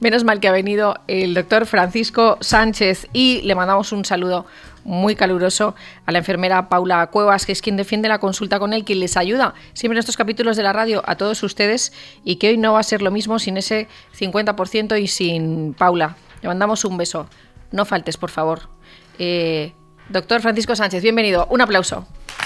Menos mal que ha venido el doctor Francisco Sánchez y le mandamos un saludo muy caluroso a la enfermera Paula Cuevas, que es quien defiende la consulta con él, quien les ayuda siempre en estos capítulos de la radio a todos ustedes, y que hoy no va a ser lo mismo sin ese 50% y sin Paula. Le mandamos un beso. No faltes, por favor. Doctor Francisco Sánchez, bienvenido. Un aplauso.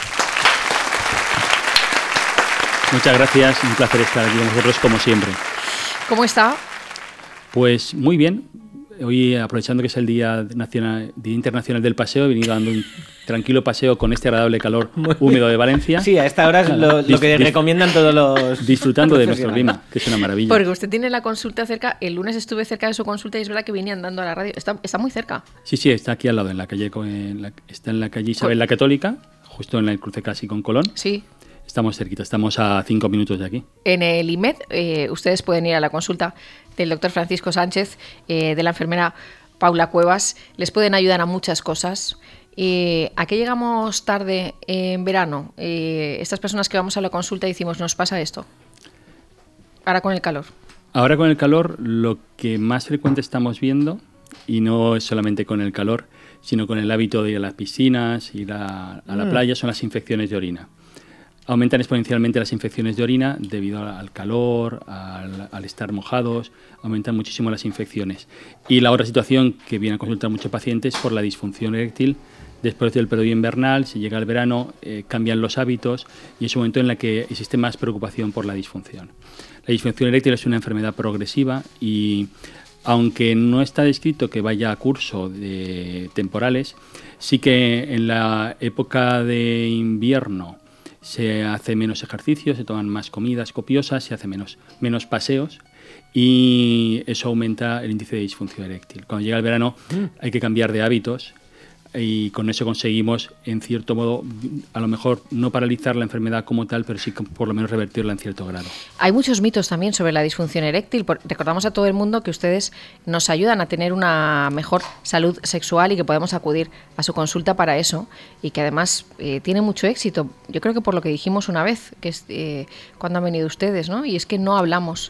Muchas gracias, un placer estar aquí con vosotros como siempre. ¿Cómo está? Pues muy bien. Hoy, aprovechando que es el Día Internacional del Paseo, he venido dando un tranquilo paseo con este agradable calor húmedo de Valencia. Sí, a esta hora es lo que recomiendan todos los... Disfrutando de nuestro clima, que es una maravilla. Porque usted tiene la consulta cerca. El lunes estuve cerca de su consulta y es verdad que venía andando a la radio. Está muy cerca. Sí, está aquí al lado, en la calle, está en la calle Isabel la Católica, justo en el cruce casi con Colón. Sí. Estamos cerquita, estamos a 5 minutos de aquí. En el IMED ustedes pueden ir a la consulta del doctor Francisco Sánchez, de la enfermera Paula Cuevas. Les pueden ayudar a muchas cosas. ¿A qué llegamos tarde en verano? Estas personas que vamos a la consulta decimos, nos pasa esto. Ahora con el calor. Ahora con el calor, lo que más frecuente estamos viendo, y no es solamente con el calor, sino con el hábito de ir a las piscinas, ir a la playa, son las infecciones de orina. Aumentan exponencialmente las infecciones de orina debido al calor, al estar mojados, aumentan muchísimo las infecciones. Y la otra situación que viene a consultar muchos pacientes es por la disfunción eréctil. Después del periodo invernal, si llega el verano, cambian los hábitos y es un momento en el que existe más preocupación por la disfunción. La disfunción eréctil es una enfermedad progresiva y, aunque no está descrito que vaya a curso de temporales, sí que en la época de invierno se hace menos ejercicio, se toman más comidas copiosas, se hace menos paseos y eso aumenta el índice de disfunción eréctil. Cuando llega el verano hay que cambiar de hábitos y con eso conseguimos, en cierto modo, a lo mejor no paralizar la enfermedad como tal, pero sí por lo menos revertirla en cierto grado. Hay muchos mitos también sobre la disfunción eréctil. Recordamos a todo el mundo que ustedes nos ayudan a tener una mejor salud sexual y que podemos acudir a su consulta para eso y que además tiene mucho éxito. Yo creo que por lo que dijimos una vez, que es cuando han venido ustedes, ¿no? Y es que no hablamos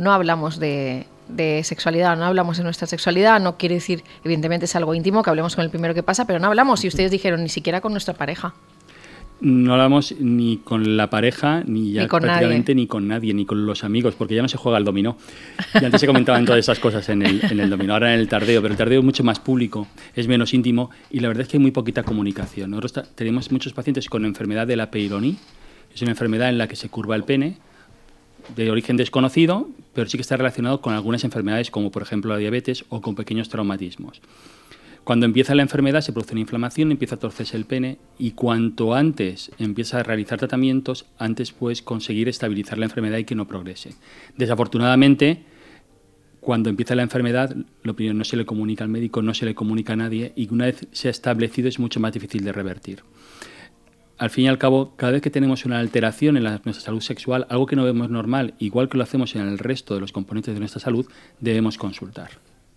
de sexualidad, no hablamos de nuestra sexualidad. No quiere decir, evidentemente es algo íntimo, que hablemos con el primero que pasa, pero no hablamos, y ustedes dijeron, ni siquiera con nuestra pareja. No hablamos ni con la pareja, ni con prácticamente ni con nadie, ni con los amigos, porque ya no se juega al dominó. Y antes se comentaban todas esas cosas en el dominó, ahora en el tardeo, pero el tardeo es mucho más público, es menos íntimo y la verdad es que hay muy poquita comunicación. Nosotros tenemos muchos pacientes con enfermedad de la Peyronie, es una enfermedad en la que se curva el pene, de origen desconocido, pero sí que está relacionado con algunas enfermedades como por ejemplo la diabetes o con pequeños traumatismos. Cuando empieza la enfermedad se produce una inflamación, empieza a torcerse el pene y cuanto antes empieza a realizar tratamientos, antes puedes conseguir estabilizar la enfermedad y que no progrese. Desafortunadamente, cuando empieza la enfermedad, lo primero no se le comunica al médico, no se le comunica a nadie y una vez se ha establecido es mucho más difícil de revertir. Al fin y al cabo, cada vez que tenemos una alteración en nuestra salud sexual, algo que no vemos normal, igual que lo hacemos en el resto de los componentes de nuestra salud, debemos consultar.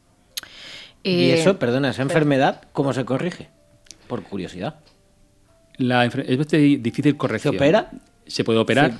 Y eso, perdona, esa enfermedad, ¿cómo se corrige? Por curiosidad. Es bastante difícil corrección. ¿Se opera? Se puede operar.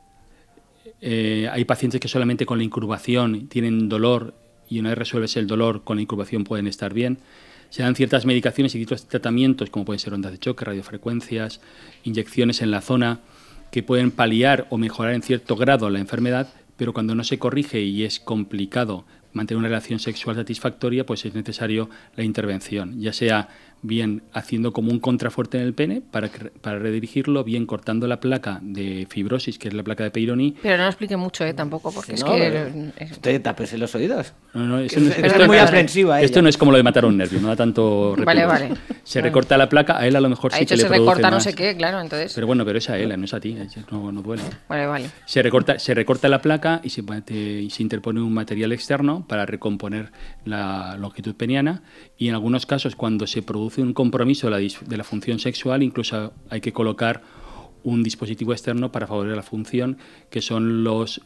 Sí. Hay pacientes que solamente con la incubación tienen dolor y una vez resuelves el dolor, con la incubación pueden estar bien. Se dan ciertas medicaciones y ciertos tratamientos, como pueden ser ondas de choque, radiofrecuencias, inyecciones en la zona, que pueden paliar o mejorar en cierto grado la enfermedad, pero cuando no se corrige y es complicado mantener una relación sexual satisfactoria, pues es necesario la intervención, ya sea bien haciendo como un contrafuerte en el pene para redirigirlo, bien cortando la placa de fibrosis, que es la placa de Peyronie. Pero no lo explique mucho, tampoco, porque sí, Usted tapese los oídos. No, esto es muy aprensiva. Esto no es como lo de matar un nervio, no da tanto repudio. Vale. Se recorta la placa, a él a lo mejor sí que le produce más. Se recorta no sé qué, claro, entonces. Pero bueno, pero es a él, no es a ti, no duele. Vale. Se recorta la placa y se interpone un material externo para recomponer la longitud peniana y en algunos casos cuando se produce un compromiso de la función sexual incluso hay que colocar un dispositivo externo para favorecer la función, que son los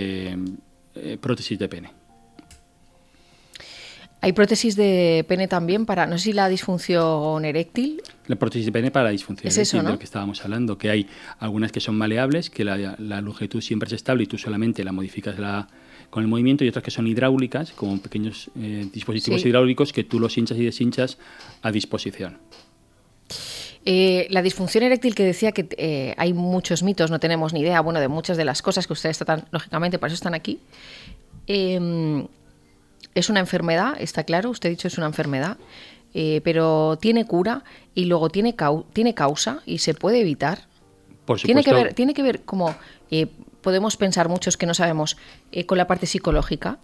prótesis de pene. Hay prótesis de pene también para, no sé si la disfunción eréctil. La prótesis de pene para la disfunción eréctil, ¿no? de lo que estábamos hablando, que hay algunas que son maleables, que la longitud siempre es estable y tú solamente la modificas con el movimiento, y otras que son hidráulicas, como pequeños dispositivos hidráulicos que tú los hinchas y deshinchas a disposición. La disfunción eréctil, que decía que hay muchos mitos, no tenemos ni idea, bueno, de muchas de las cosas que ustedes tratan, lógicamente, para eso están aquí. Es una enfermedad, está claro, usted ha dicho es una enfermedad, pero tiene cura y luego tiene causa y se puede evitar. Por supuesto. Tiene que ver como podemos pensar muchos que no sabemos, con la parte psicológica.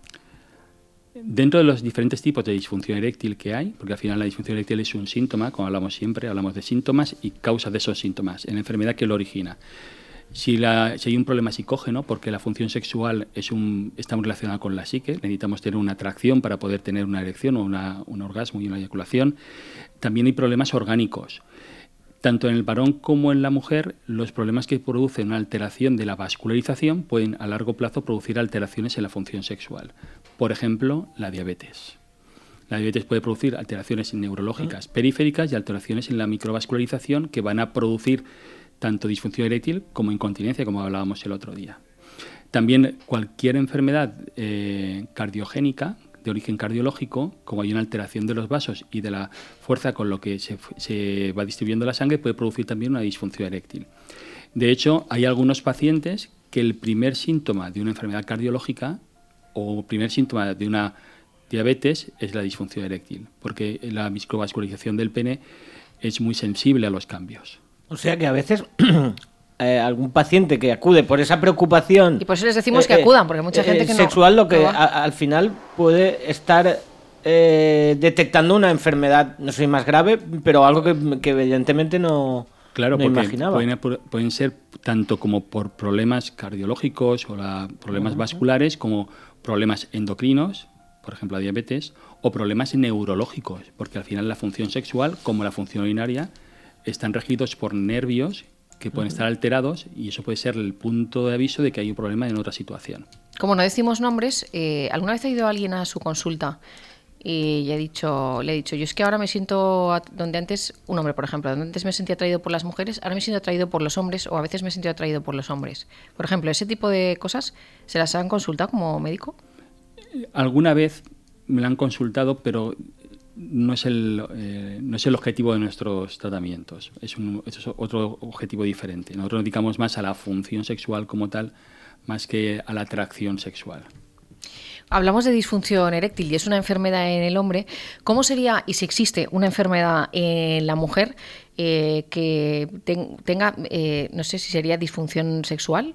Dentro de los diferentes tipos de disfunción eréctil que hay, porque al final la disfunción eréctil es un síntoma, como hablamos siempre, hablamos de síntomas y causas de esos síntomas, en la enfermedad que lo origina. Si hay un problema psicógeno, porque la función sexual está muy relacionada con la psique, necesitamos tener una atracción para poder tener una erección o un orgasmo y una eyaculación. También hay problemas orgánicos. Tanto en el varón como en la mujer, los problemas que producen una alteración de la vascularización pueden a largo plazo producir alteraciones en la función sexual. Por ejemplo, la diabetes. La diabetes puede producir alteraciones neurológicas periféricas y alteraciones en la microvascularización que van a producir tanto disfunción eréctil como incontinencia, como hablábamos el otro día. También cualquier enfermedad cardiogénica, de origen cardiológico, como hay una alteración de los vasos y de la fuerza con lo que se va distribuyendo la sangre, puede producir también una disfunción eréctil. De hecho, hay algunos pacientes que el primer síntoma de una enfermedad cardiológica o primer síntoma de una diabetes es la disfunción eréctil, porque la microvascularización del pene es muy sensible a los cambios. O sea que a veces algún paciente que acude por esa preocupación... Y por eso les decimos que acudan, porque mucha gente que sexual, no... lo que al final puede estar detectando una enfermedad, no sé, más grave, pero algo que evidentemente no imaginaba. Pueden ser tanto como por problemas cardiológicos o problemas vasculares, como problemas endocrinos, por ejemplo la diabetes, o problemas neurológicos, porque al final la función sexual, como la función urinaria, están regidos por nervios que pueden estar alterados, y eso puede ser el punto de aviso de que hay un problema en otra situación. Como no decimos nombres, ¿alguna vez ha ido alguien a su consulta y le he dicho, yo es que ahora me siento, donde antes, un hombre por ejemplo, donde antes me sentía atraído por las mujeres, ahora me siento atraído por los hombres, o a veces me he sentido atraído por los hombres? Por ejemplo, ese tipo de cosas, ¿se las han consultado como médico? Alguna vez me la han consultado, pero no es el objetivo de nuestros tratamientos. Es otro objetivo diferente. Nosotros nos dedicamos más a la función sexual como tal, más que a la atracción sexual. Hablamos de disfunción eréctil y es una enfermedad en el hombre. ¿Cómo sería, y si existe una enfermedad en la mujer que tenga, no sé si sería disfunción sexual?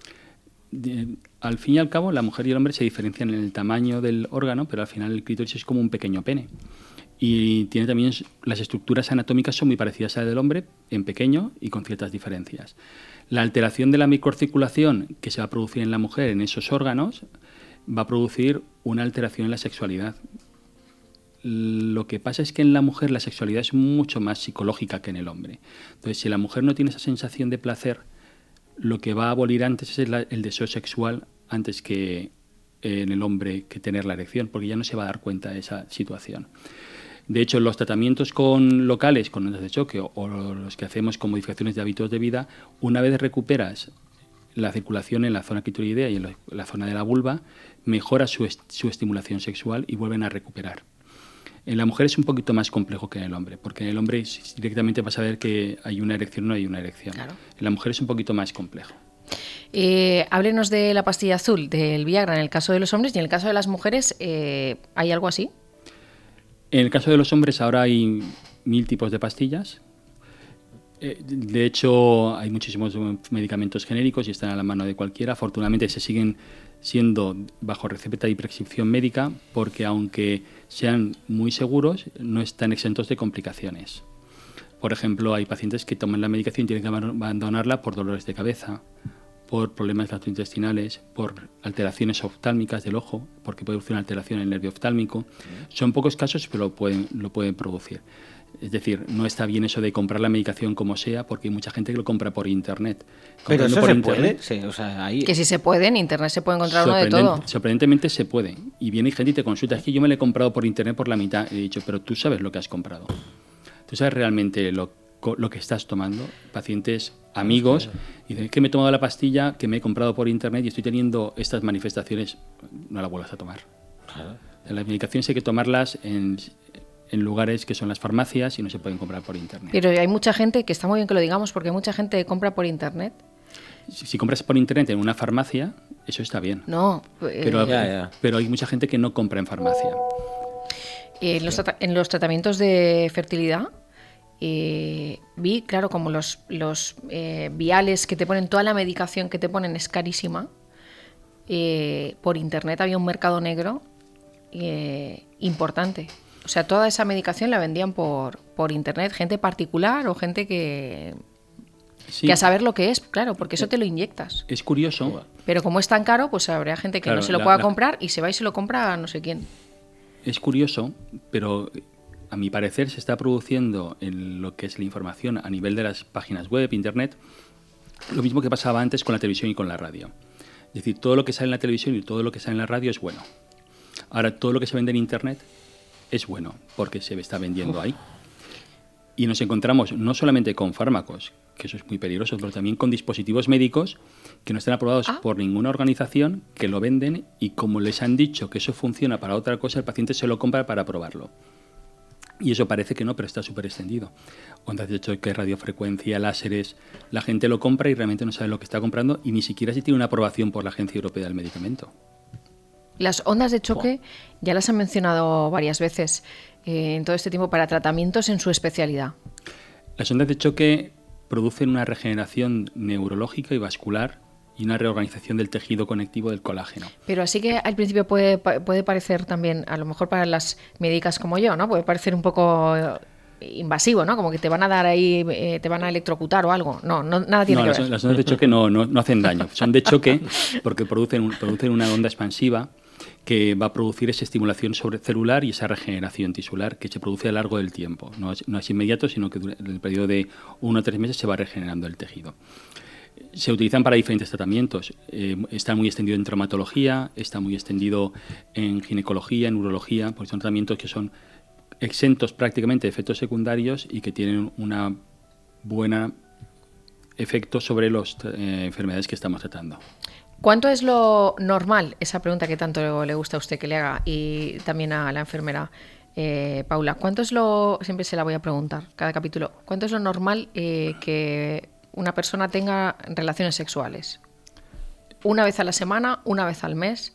Al fin y al cabo, la mujer y el hombre se diferencian en el tamaño del órgano, pero al final el clítoris es como un pequeño pene. Y tiene también, las estructuras anatómicas son muy parecidas a las del hombre, en pequeño y con ciertas diferencias. La alteración de la microcirculación que se va a producir en la mujer en esos órganos va a producir una alteración en la sexualidad. Lo que pasa es que en la mujer la sexualidad es mucho más psicológica que en el hombre. Entonces, si la mujer no tiene esa sensación de placer, lo que va a abolir antes es el deseo sexual antes que en el hombre que tener la erección, porque ya no se va a dar cuenta de esa situación. De hecho, los tratamientos locales con ondas de choque o los que hacemos con modificaciones de hábitos de vida, una vez recuperas la circulación en la zona clitoridea y en la zona de la vulva, mejora su estimulación sexual y vuelven a recuperar. En la mujer es un poquito más complejo que en el hombre, porque en el hombre directamente vas a ver que hay una erección o no hay una erección. Claro. En la mujer es un poquito más complejo. Háblenos de la pastilla azul, del Viagra, en el caso de los hombres, y en el caso de las mujeres, ¿hay algo así? En el caso de los hombres ahora hay 1000 tipos de pastillas. De hecho, hay muchísimos medicamentos genéricos y están a la mano de cualquiera. Afortunadamente se siguen siendo bajo receta y prescripción médica, porque aunque sean muy seguros, no están exentos de complicaciones. Por ejemplo, hay pacientes que toman la medicación y tienen que abandonarla por dolores de cabeza, por problemas gastrointestinales, por alteraciones oftálmicas del ojo, porque puede producir una alteración en el nervio oftálmico. Son pocos casos, pero lo pueden producir. Es decir, no está bien eso de comprar la medicación como sea, porque hay mucha gente que lo compra por internet. Pero eso se puede. Sí, o sea, ahí... Que si se puede, en internet se puede encontrar uno de todo. Sorprendentemente se puede. Y viene gente y te consulta, es que yo me lo he comprado por internet por la mitad. He dicho, pero tú sabes lo que has comprado. ¿Tú sabes realmente lo que estás tomando? Pacientes, amigos, y dicen que me he tomado la pastilla que me he comprado por internet y estoy teniendo estas manifestaciones, no la vuelvas a tomar. Claro. Las medicaciones hay que tomarlas en lugares que son las farmacias y no se pueden comprar por internet. Pero hay mucha gente, que está muy bien que lo digamos, porque hay mucha gente que compra por internet. Si compras por internet en una farmacia, eso está bien. No, pero hay mucha gente que no compra en farmacia. En los tratamientos de fertilidad vi, claro, como los viales que te ponen, toda la medicación que te ponen es carísima. Por internet había un mercado negro importante. O sea, toda esa medicación la vendían por internet, gente particular o gente que a saber lo que es, claro, porque eso te lo inyectas. Es curioso. Pero como es tan caro, pues habrá gente que no se lo pueda comprar y se va y se lo compra a no sé quién. Es curioso, pero a mi parecer se está produciendo en lo que es la información a nivel de las páginas web, internet, lo mismo que pasaba antes con la televisión y con la radio. Es decir, todo lo que sale en la televisión y todo lo que sale en la radio es bueno. Ahora, todo lo que se vende en internet es bueno, porque se está vendiendo ahí. Y nos encontramos no solamente con fármacos, que eso es muy peligroso, pero también con dispositivos médicos que no están aprobados por ninguna organización, que lo venden y como les han dicho que eso funciona para otra cosa, el paciente se lo compra para probarlo. Y eso parece que no, pero está súper extendido. Ondas de choque, radiofrecuencia, láseres, la gente lo compra y realmente no sabe lo que está comprando y ni siquiera si tiene una aprobación por la Agencia Europea del Medicamento. Las ondas de choque ya las han mencionado varias veces en todo este tiempo para tratamientos en su especialidad. Las ondas de choque producen una regeneración neurológica y vascular y una reorganización del tejido conectivo del colágeno. Pero así que al principio puede parecer también, a lo mejor para las médicas como yo, ¿no? Puede parecer un poco invasivo, ¿no? Como que te van a dar ahí, te van a electrocutar o algo. No, nada tiene que ver. Las ondas de choque no hacen daño. Son de choque porque producen una onda expansiva que va a producir esa estimulación celular y esa regeneración tisular que se produce a lo largo del tiempo. No es inmediato, sino que en el periodo de 1 o 3 meses se va regenerando el tejido. Se utilizan para diferentes tratamientos. Está muy extendido en traumatología, está muy extendido en ginecología, en urología, porque son tratamientos que son exentos prácticamente de efectos secundarios y que tienen una buena efecto sobre las enfermedades que estamos tratando. ¿Cuánto es lo normal? Esa pregunta que tanto le gusta a usted que le haga y también a la enfermera Paula. ¿Cuánto es siempre se la voy a preguntar cada capítulo, ¿cuánto es lo normal que una persona tenga relaciones sexuales? ¿Una vez a la semana? ¿Una vez al mes?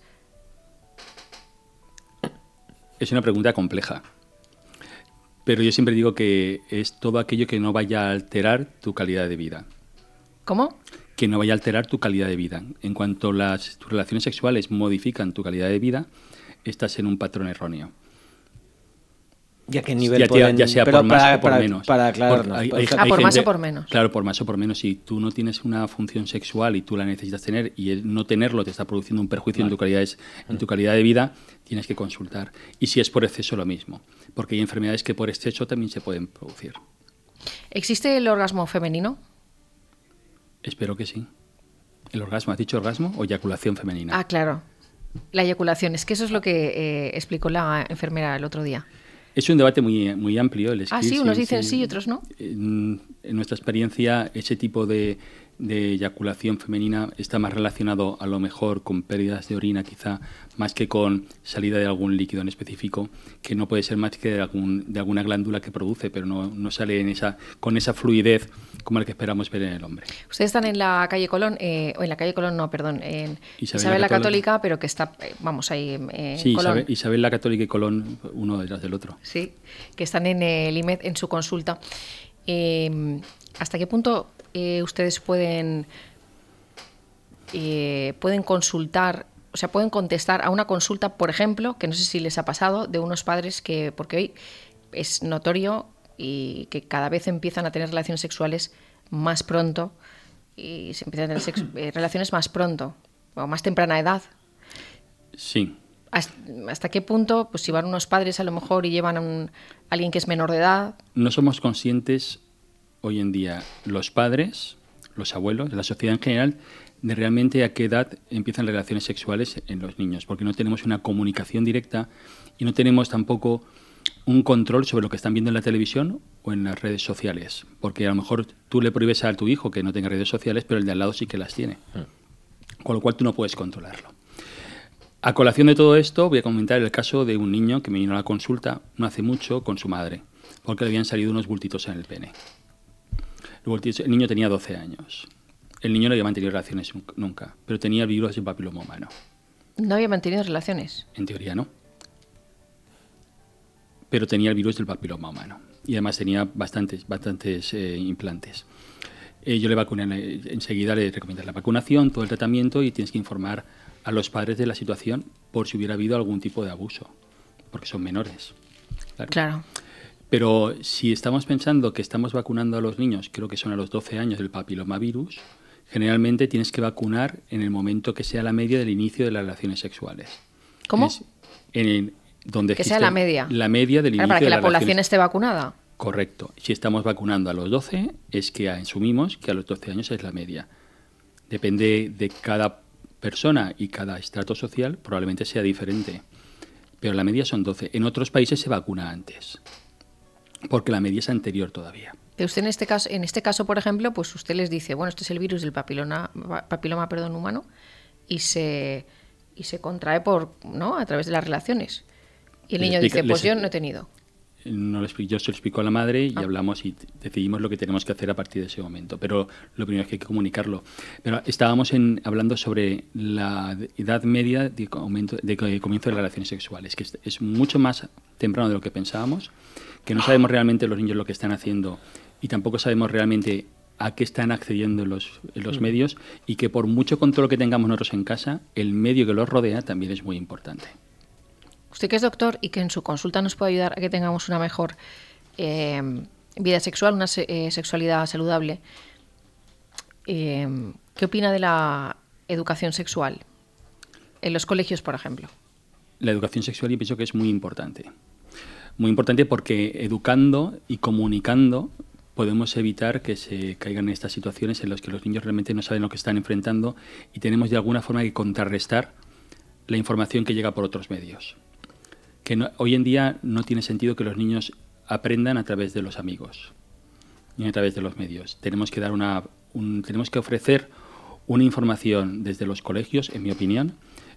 Es una pregunta compleja. Pero yo siempre digo que es todo aquello que no vaya a alterar tu calidad de vida. ¿Cómo? Que no vaya a alterar tu calidad de vida. En cuanto tus relaciones sexuales modifican tu calidad de vida, estás en un patrón erróneo. ¿Y a qué nivel pueden...? Ya sea por más o por menos. Para aclararnos. Por más o por menos. Claro, por más o por menos. Si tú no tienes una función sexual y tú la necesitas tener y el no tenerlo te está produciendo un perjuicio en tu calidad de vida, tienes que consultar. Y si es por exceso, lo mismo. Porque hay enfermedades que por exceso también se pueden producir. ¿Existe el orgasmo femenino? Espero que sí. ¿El orgasmo? ¿Has dicho orgasmo o eyaculación femenina? Ah, claro. La eyaculación. Es que eso es lo que explicó la enfermera el otro día. Es un debate muy amplio. Sí, unos dicen sí y otros no. En nuestra experiencia, ese tipo de eyaculación femenina está más relacionado a lo mejor con pérdidas de orina, quizá más que con salida de algún líquido en específico, que no puede ser más que de alguna glándula que produce, pero no sale con esa fluidez como la que esperamos ver en el hombre. Ustedes están en la calle Colón, o en la calle Colón, no, perdón, en Isabel la Católica, pero que está, vamos, ahí en sí, Colón. Isabel la Católica y Colón, uno detrás del otro. Sí, que están en el IMED en su consulta. ¿Hasta qué punto ustedes pueden consultar, o sea, pueden contestar a una consulta, por ejemplo, que no sé si les ha pasado, de unos padres porque hoy es notorio y que cada vez empiezan a tener relaciones sexuales más pronto y se empiezan a tener relaciones más pronto o más temprana edad? Sí. ¿Hasta qué punto, pues si van unos padres a lo mejor y llevan a alguien que es menor de edad? No somos conscientes hoy en día, los padres, los abuelos, la sociedad en general, de realmente a qué edad empiezan relaciones sexuales en los niños, porque no tenemos una comunicación directa y no tenemos tampoco un control sobre lo que están viendo en la televisión o en las redes sociales. Porque a lo mejor tú le prohíbes a tu hijo que no tenga redes sociales, pero el de al lado sí que las tiene. Con lo cual tú no puedes controlarlo. A colación de todo esto, voy a comentar el caso de un niño que me vino a la consulta no hace mucho con su madre, porque le habían salido unos bultitos en el pene. El niño tenía 12 años. El niño no había mantenido relaciones nunca, pero tenía el virus del papiloma humano. ¿No había mantenido relaciones? En teoría no. Pero tenía el virus del papiloma humano. Y además tenía bastantes implantes. Yo le vacuné enseguida, le recomendé la vacunación, todo el tratamiento, y tienes que informar a los padres de la situación por si hubiera habido algún tipo de abuso, porque son menores. Claro. Pero si estamos pensando que estamos vacunando a los niños, creo que son a los 12 años del papilomavirus, generalmente tienes que vacunar en el momento que sea la media del inicio de las relaciones sexuales. ¿Cómo? Donde que sea la media. La media del inicio para que de la las población relaciones. Esté vacunada. Correcto. Si estamos vacunando a los 12, es que asumimos que a los 12 años es la media. Depende de cada persona y cada estrato social, probablemente sea diferente. Pero la media son 12. En otros países se vacuna antes, porque la media es anterior todavía. Pero usted en este caso, por ejemplo, pues usted les dice, bueno, este es el virus del papiloma humano y se contrae a través de las relaciones. Y el niño dice, pues yo no he tenido. Yo se lo explico a la madre y hablamos y decidimos lo que tenemos que hacer a partir de ese momento. Pero lo primero es que hay que comunicarlo. Pero estábamos hablando sobre la edad media de comienzo de las relaciones sexuales, que es mucho más temprano de lo que pensábamos, que no sabemos realmente los niños lo que están haciendo y tampoco sabemos realmente a qué están accediendo en los medios, y que por mucho control que tengamos nosotros en casa, el medio que los rodea también es muy importante. Usted que es doctor y que en su consulta nos puede ayudar a que tengamos una mejor vida sexual, una sexualidad saludable, ¿qué opina de la educación sexual en los colegios, por ejemplo? La educación sexual yo pienso que es muy importante. Muy importante porque educando y comunicando podemos evitar que se caigan en estas situaciones en las que los niños realmente no saben lo que están enfrentando y tenemos de alguna forma que contrarrestar la información que llega por otros medios. Hoy en día no tiene sentido que los niños aprendan a través de los amigos ni a través de los medios. Tenemos que tenemos que ofrecer una información desde los colegios, en mi opinión,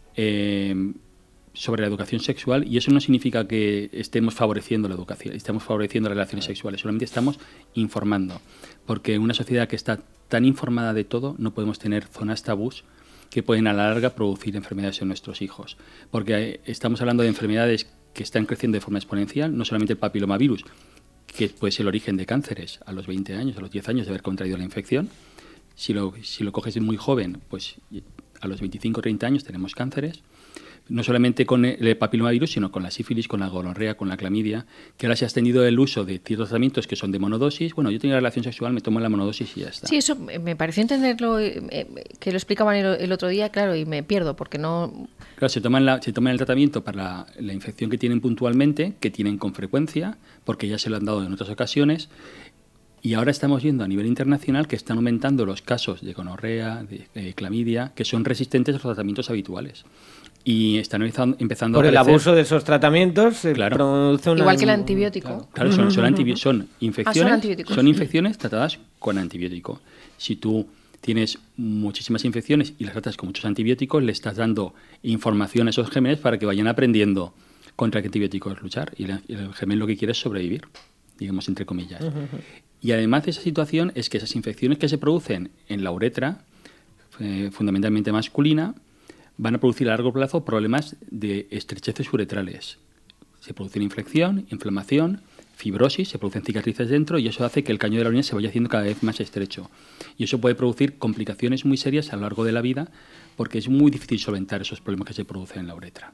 sobre la educación sexual, y eso no significa que estemos favoreciendo la educación, estamos favoreciendo las relaciones sexuales, solamente estamos informando, porque en una sociedad que está tan informada de todo no podemos tener zonas tabús que pueden a la larga producir enfermedades en nuestros hijos, porque estamos hablando de enfermedades que están creciendo de forma exponencial, no solamente el papilomavirus, que puede ser el origen de cánceres a los 20 años, a los 10 años de haber contraído la infección. Si lo coges de muy joven, pues a los 25 o 30 años tenemos cánceres, no solamente con el papilomavirus, sino con la sífilis, con la gonorrea, con la clamidia, que ahora se ha extendido el uso de ciertos tratamiamientos que son de monodosis. Bueno, yo tengo una relación sexual, me tomo la monodosis y ya está. Sí, eso me pareció entenderlo, que lo explicaban el otro día, claro, y me pierdo, porque no... Claro, se toman el tratamiento para la infección que tienen puntualmente, que tienen con frecuencia, porque ya se lo han dado en otras ocasiones, y ahora estamos viendo a nivel internacional que están aumentando los casos de gonorrea, de clamidia, que son resistentes a los tratamientos habituales. Y están empezando por a el abuso de esos tratamientos se claro. produce igual que el antibiótico. Claro, son infecciones, son infecciones tratadas con antibiótico. Si tú tienes muchísimas infecciones y las tratas con muchos antibióticos, le estás dando información a esos gérmenes para que vayan aprendiendo contra qué antibióticos luchar, y el germen lo que quiere es sobrevivir, digamos entre comillas. Y además de esa situación es que esas infecciones que se producen en la uretra, fundamentalmente masculina, van a producir a largo plazo problemas de estrecheces uretrales. Se produce infección, inflamación, fibrosis, se producen cicatrices dentro, y eso hace que el caño de la orina se vaya haciendo cada vez más estrecho. Y eso puede producir complicaciones muy serias a lo largo de la vida, porque es muy difícil solventar esos problemas que se producen en la uretra.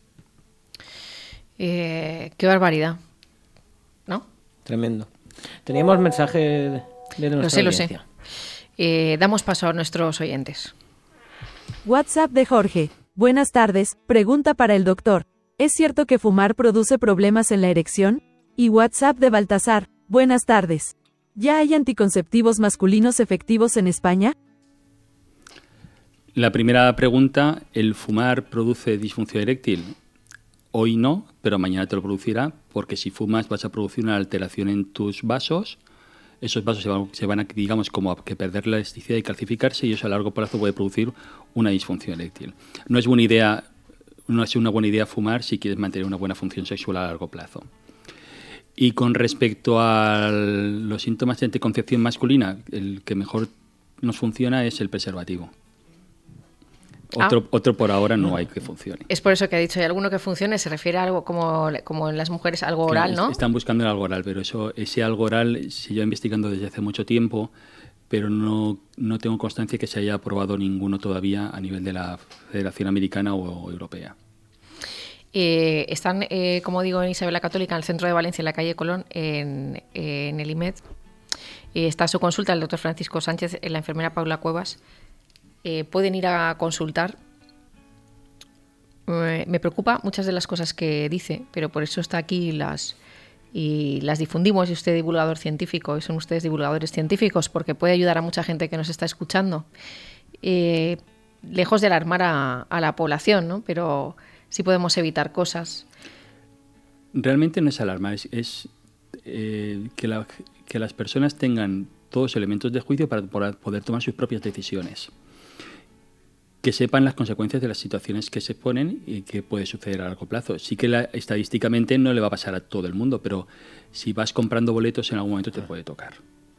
Qué barbaridad, ¿no? Tremendo. Teníamos mensaje de nuestra audiencia. Lo sé. Damos paso a nuestros oyentes. WhatsApp de Jorge. Buenas tardes, pregunta para el doctor. ¿Es cierto que fumar produce problemas en la erección? Y WhatsApp de Baltasar. Buenas tardes. ¿Ya hay anticonceptivos masculinos efectivos en España? La primera pregunta, ¿el fumar produce disfunción eréctil? hoy no, pero mañana te lo producirá, porque si fumas vas a producir una alteración en tus vasos. Esos vasos se van a, digamos, como a que perder la elasticidad y calcificarse, y eso a largo plazo puede producir una disfunción eréctil. No es una buena idea fumar si quieres mantener una buena función sexual a largo plazo. Y con respecto a los síntomas de anticoncepción masculina, el que mejor nos funciona es el preservativo. Otro por ahora no hay que funcione. Es por eso que ha dicho, ¿hay alguno que funcione? Se refiere a algo como en las mujeres, algo oral, ¿no? Están buscando el algo oral, pero ese algo oral se lleva investigando desde hace mucho tiempo, pero no tengo constancia que se haya aprobado ninguno todavía a nivel de la Federación Americana o Europea. Están, como digo, en Isabel la Católica, en el centro de Valencia, en la calle Colón, en el IMED. Está a su consulta el doctor Francisco Sánchez, la enfermera Paula Cuevas. Pueden ir a consultar. Me preocupa muchas de las cosas que dice, pero por eso está aquí y las difundimos. Y usted divulgador científico, y son ustedes divulgadores científicos, porque puede ayudar a mucha gente que nos está escuchando. Lejos de alarmar a la población, ¿no? Pero sí podemos evitar cosas. Realmente no es alarmar, es que las personas tengan todos los elementos de juicio para poder tomar sus propias decisiones. Que sepan las consecuencias de las situaciones que se ponen y que puede suceder a largo plazo. Sí que estadísticamente no le va a pasar a todo el mundo, pero si vas comprando boletos en algún momento te puede tocar.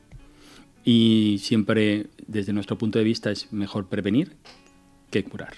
Y siempre, desde nuestro punto de vista, es mejor prevenir que curar.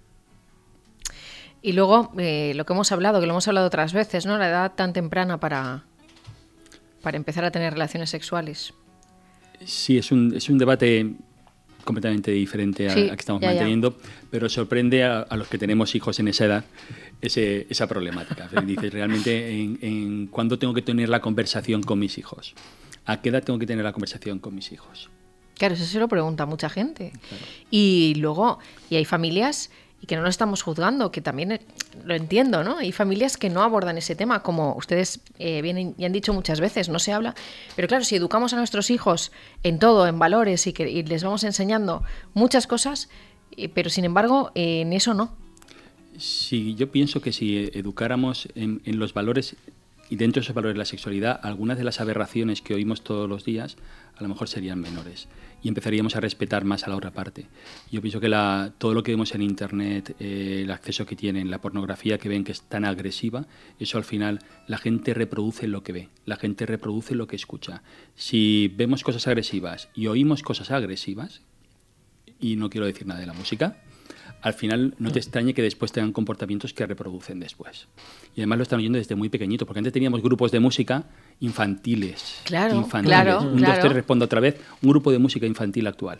Y luego, lo que hemos hablado, que lo hemos hablado otras veces, ¿no? La edad tan temprana para empezar a tener relaciones sexuales. Sí, es un debate completamente diferente a que estamos manteniendo, pero sorprende a los que tenemos hijos en esa edad esa problemática. Dices, realmente, ¿en cuándo tengo que tener la conversación con mis hijos? ¿A qué edad tengo que tener la conversación con mis hijos? Claro, eso se lo pregunta mucha gente. Claro. Y luego, hay familias, y que no lo estamos juzgando, que también lo entiendo, ¿no? Hay familias que no abordan ese tema, como ustedes vienen y han dicho muchas veces, no se habla. Pero claro, si educamos a nuestros hijos en todo, en valores, y les vamos enseñando muchas cosas, pero sin embargo, en eso no. Sí, yo pienso que si educáramos en los valores, y dentro de esos valores de la sexualidad, algunas de las aberraciones que oímos todos los días, a lo mejor serían menores. Y empezaríamos a respetar más a la otra parte. Yo pienso que todo lo que vemos en Internet, el acceso que tienen, la pornografía que ven que es tan agresiva, eso al final la gente reproduce lo que ve, la gente reproduce lo que escucha. Si vemos cosas agresivas y oímos cosas agresivas, y no quiero decir nada de la música, al final no te extrañe que después tengan comportamientos que reproducen después. Y además lo están oyendo desde muy pequeñito, porque antes teníamos grupos de música infantiles. Claro. 1, 2, 3, respondo otra vez. Un grupo de música infantil actual.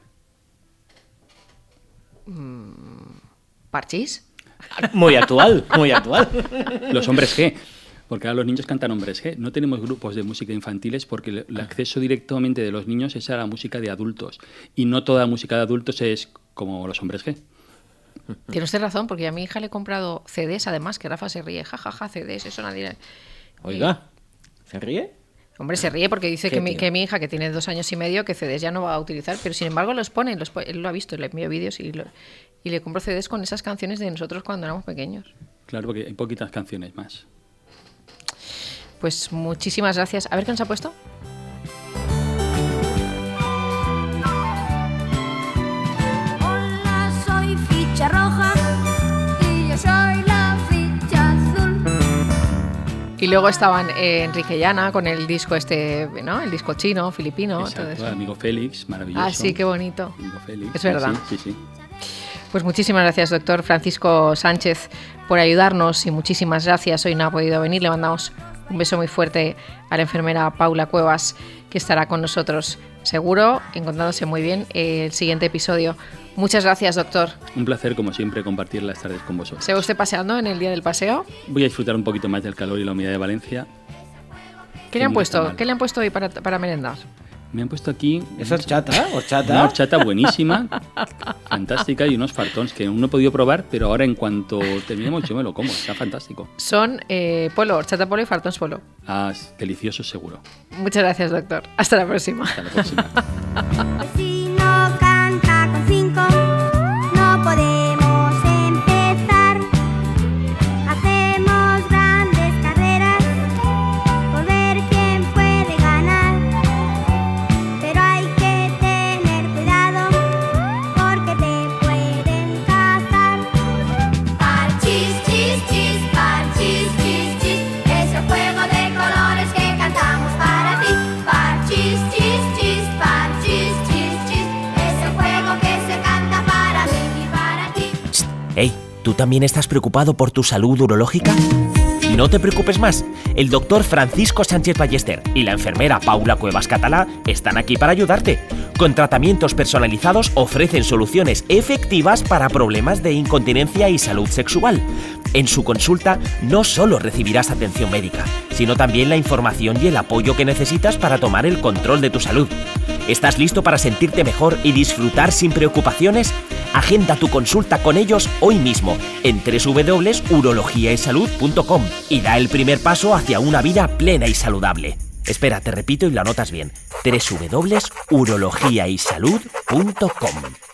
¿Parchís? Muy actual, muy actual. Los hombres G. Porque ahora los niños cantan hombres G. No tenemos grupos de música infantiles porque el acceso directamente de los niños es a la música de adultos. Y no toda música de adultos es como los hombres G. Tiene usted razón, porque a mi hija le he comprado CDs, además, que Rafa se ríe. Jajaja, CDs, eso nadie... Oiga, ¿se ríe? Hombre, se ríe porque dice que mi hija, que tiene 2 años y medio, que CDs ya no va a utilizar, pero sin embargo los pone, él lo ha visto, le envío vídeos y le compro CDs con esas canciones de nosotros cuando éramos pequeños. Claro, porque hay poquitas canciones más. Pues muchísimas gracias. A ver qué nos ha puesto. Roja y yo soy la ficha azul. Y luego estaban Enrique y Ana con el disco ¿no? El disco chino, filipino. Exacto, todo eso. Amigo Félix, maravilloso. Ah, sí, qué bonito. Amigo Félix. Es verdad. Sí. Pues muchísimas gracias, doctor Francisco Sánchez, por ayudarnos, y muchísimas gracias. Hoy no ha podido venir. Le mandamos un beso muy fuerte a la enfermera Paula Cuevas, que estará con nosotros seguro, encontrándose muy bien el siguiente episodio. Muchas gracias, doctor. Un placer, como siempre, compartir las tardes con vosotros. ¿Se va usted paseando en el día del paseo? Voy a disfrutar un poquito más del calor y la humedad de Valencia. ¿Qué le han puesto? ¿Qué le han puesto hoy para merendar? Me han puesto aquí... ¿Es horchata? Una horchata buenísima, fantástica, y unos fartons que aún no he podido probar, pero ahora en cuanto terminemos yo me lo como. Está fantástico. Son polo, horchata polo y fartons polo. Ah, delicioso seguro. Muchas gracias, doctor. Hasta la próxima. Hasta la próxima. Vecino canta con 5, no podemos empezar. Hacemos ¿Tú también estás preocupado por tu salud urológica? No te preocupes más, el doctor Francisco Sánchez Ballester y la enfermera Paula Cuevas Catalá están aquí para ayudarte. Con tratamientos personalizados ofrecen soluciones efectivas para problemas de incontinencia y salud sexual. En su consulta no solo recibirás atención médica, sino también la información y el apoyo que necesitas para tomar el control de tu salud. ¿Estás listo para sentirte mejor y disfrutar sin preocupaciones? Agenda tu consulta con ellos hoy mismo en www.urologiaysalud.com y da el primer paso hacia una vida plena y saludable. Espera, te repito y lo anotas bien. www.urologiaysalud.com